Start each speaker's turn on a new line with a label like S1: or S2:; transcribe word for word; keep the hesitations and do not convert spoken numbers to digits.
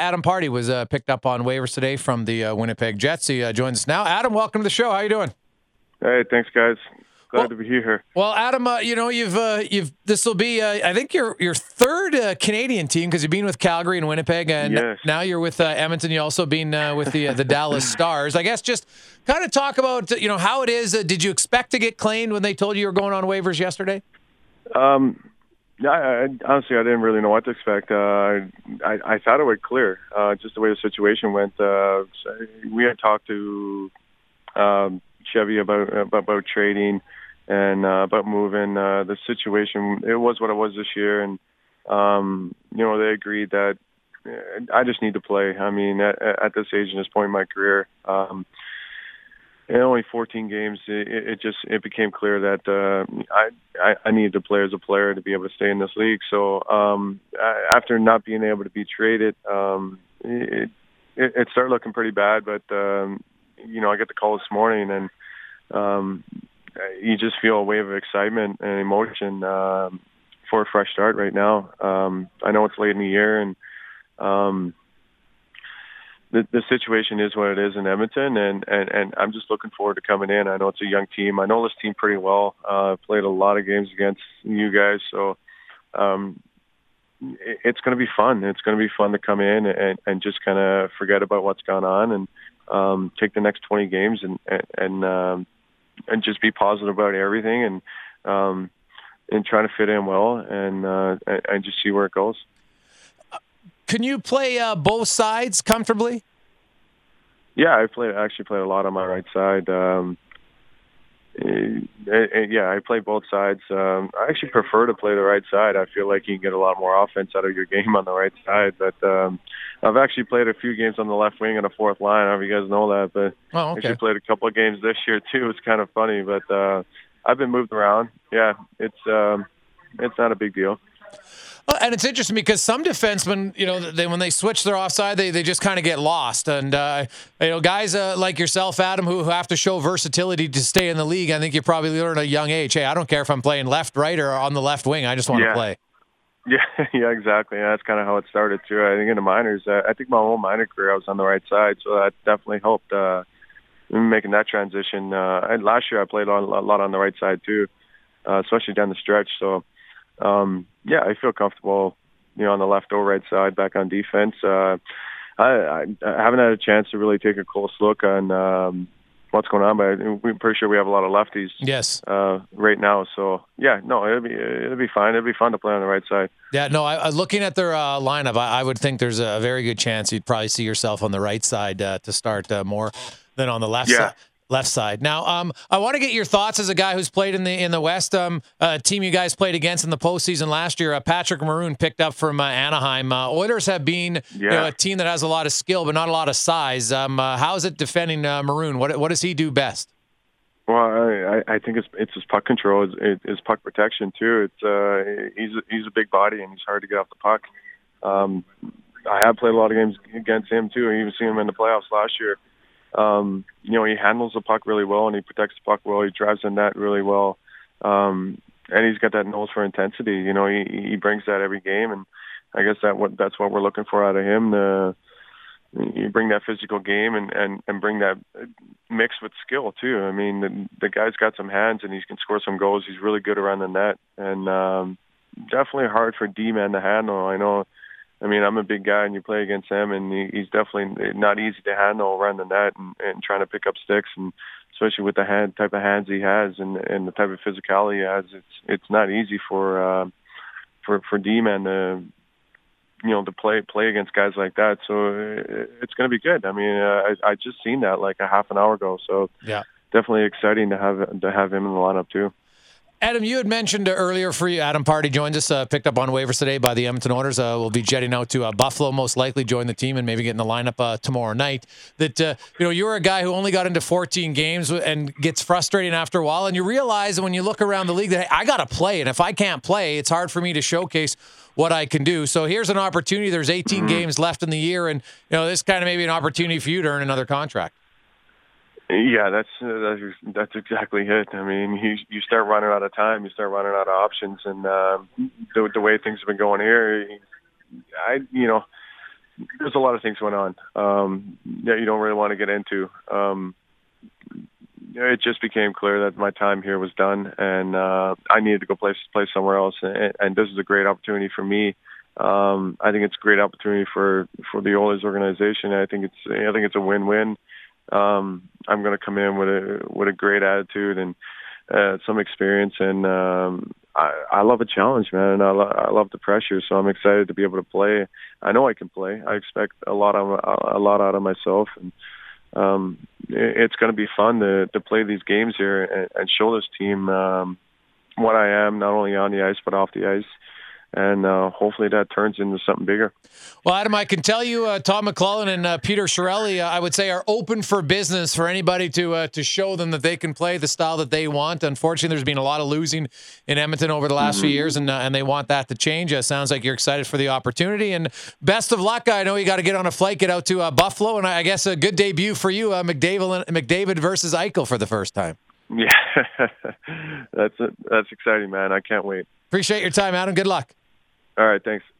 S1: Adam Party was uh, picked up on waivers today from the uh, Winnipeg Jets. He uh, joins us now. Adam, welcome to the show. How you doing?
S2: Hey, thanks, guys. Glad
S1: well,
S2: to be here.
S1: Well, Adam, uh, you know you've uh, you've this will be uh, I think your your third uh, Canadian team because you've been with Calgary and Winnipeg, and
S2: yes.
S1: now you're with uh, Edmonton. You also been uh, with the uh, the Dallas Stars. I guess just kind of talk about you know how it is. Uh, did you expect to get claimed when they told you you were going on waivers yesterday?
S2: Um, yeah, I, I, honestly, I didn't really know what to expect. Uh, I I thought it would clear, uh, just the way the situation went. Uh, we had talked to um, Chevy about about, about trading. And uh, about moving, uh, the situation, it was what it was this year. And, um, you know, they agreed that I just need to play. I mean, at, at this age and this point in my career, um, in only fourteen games, it, it just it became clear that uh, I, I, I needed to play as a player to be able to stay in this league. So um, after not being able to be traded, um, it, it, it started looking pretty bad. But, um, you know, I got the call this morning and um, you just feel a wave of excitement and emotion um, for a fresh start right now. Um, I know it's late in the year, and um, the, the situation is what it is in Edmonton, and, and, and I'm just looking forward to coming in. I know it's a young team. I know this team pretty well. Uh, I've played a lot of games against you guys, so um, it, it's going to be fun. It's going to be fun to come in and, and just kind of forget about what's gone on and um, take the next twenty games and, and, and um, and just be positive about everything and um, and trying to fit in well and uh, and just see where it goes.
S1: Can you play uh, both sides comfortably?
S2: Yeah, I played. I actually played a lot on my right side. Um, and, and yeah, I play both sides. Um, I actually prefer to play the right side. I feel like you can get a lot more offense out of your game on the right side. But um, I've actually played a few games on the left wing and a fourth line. I don't know if you guys know that, but
S1: oh, okay.
S2: I actually played a couple of games this year too. It's kind of funny, but uh, I've been moved around. Yeah, it's um, it's not a big deal.
S1: Well, and it's interesting because some defensemen, you know, they, when they switch their offside, they, they just kind of get lost. And, uh, you know, guys uh, like yourself, Adam, who, who have to show versatility to stay in the league, I think you probably learn at a young age, hey, I don't care if I'm playing left, right, or on the left wing. I just want
S2: yeah.
S1: to play.
S2: Yeah, yeah, exactly. Yeah, that's kind of how it started, too. I think in the minors, uh, I think my whole minor career I was on the right side, so that definitely helped uh, making that transition. Uh, and last year I played on, a lot on the right side, too, uh, especially down the stretch. So, Um, yeah, I feel comfortable, you know, on the left or right side back on defense. Uh, I, I, I haven't had a chance to really take a close look on um, what's going on, but we're pretty sure we have a lot of lefties.
S1: Yes.
S2: Uh, right now, so yeah, no, it'll be it'll be fine. It'll be fun to play on the right side.
S1: Yeah, no, I, I, looking at their uh, lineup, I, I would think there's a very good chance you'd probably see yourself on the right side uh, to start uh, more than on the left
S2: yeah.
S1: side. Left side. Now, um, I want to get your thoughts as a guy who's played in the in the West. Um, uh, team you guys played against in the postseason last year. Uh, Patrick Maroon picked up from uh, Anaheim. Uh, Oilers have been
S2: yeah.
S1: you know, a team that has a lot of skill, but not a lot of size. Um, uh, how is it defending uh, Maroon? What what does he do best?
S2: Well, I, I think it's it's his puck control, it's his puck protection too. It's uh, he's he's a big body and he's hard to get off the puck. Um, I have played a lot of games against him too. I even seen him in the playoffs last year. Um, you know, he handles the puck really well and he protects the puck well. He drives the net really well. Um, and he's got that nose for intensity. You know, he, he brings that every game. And I guess that what, that's what we're looking for out of him. The, you bring that physical game and, and, and bring that mix with skill too. I mean, the, the guy's got some hands and he can score some goals. He's really good around the net and, um, definitely hard for D-man to handle. I know, I mean, I'm a big guy, and you play against him, and he, he's definitely not easy to handle around the net and, and trying to pick up sticks, and especially with the hand type of hands he has and, and the type of physicality he has, it's it's not easy for uh, for for D-man to you know to play play against guys like that. So it's going to be good. I mean, uh, I I just seen that like a half an hour ago, so
S1: yeah,
S2: definitely exciting to have to have him in the lineup too.
S1: Adam, you had mentioned earlier for you, Adam Party joins us, uh, picked up on waivers today by the Edmonton Oilers. Uh, will be jetting out to uh, Buffalo, most likely join the team and maybe get in the lineup uh, tomorrow night. That uh, you know, you're a guy who only got into fourteen games and gets frustrating after a while, and you realize when you look around the league that hey, I got to play, and if I can't play, it's hard for me to showcase what I can do. So here's an opportunity. There's eighteen mm-hmm. games left in the year, and you know this kind of maybe an opportunity for you to earn another contract.
S2: Yeah, that's that's that's exactly it. I mean, you you start running out of time, you start running out of options, and uh, the the way things have been going here, I you know, there's a lot of things going on um, that you don't really want to get into. Um, it just became clear that my time here was done, and uh, I needed to go play play somewhere else. And, and this is a great opportunity for me. Um, I think it's a great opportunity for, for the Oilers organization. I think it's I think it's a win-win. Um, I'm going to come in with a with a great attitude and uh, some experience, and um, I, I love a challenge, man. And I, lo- I love the pressure, so I'm excited to be able to play. I know I can play. I expect a lot of a lot out of myself, and um, it, it's going to be fun to to play these games here and, and show this team um, what I am, not only on the ice but off the ice. And uh, hopefully that turns into something bigger.
S1: Well, Adam, I can tell you, uh, Tom McClellan and uh, Peter Chiarelli, uh, I would say, are open for business for anybody to uh, to show them that they can play the style that they want. Unfortunately, there's been a lot of losing in Edmonton over the last mm-hmm. few years, and uh, and they want that to change. Uh, sounds like you're excited for the opportunity, and best of luck. I know you got to get on a flight, get out to uh, Buffalo, and I guess a good debut for you, uh, McDavid, McDavid versus Eichel for the first time.
S2: Yeah, that's that's exciting, man. I can't wait.
S1: Appreciate your time, Adam. Good luck.
S2: All right, thanks.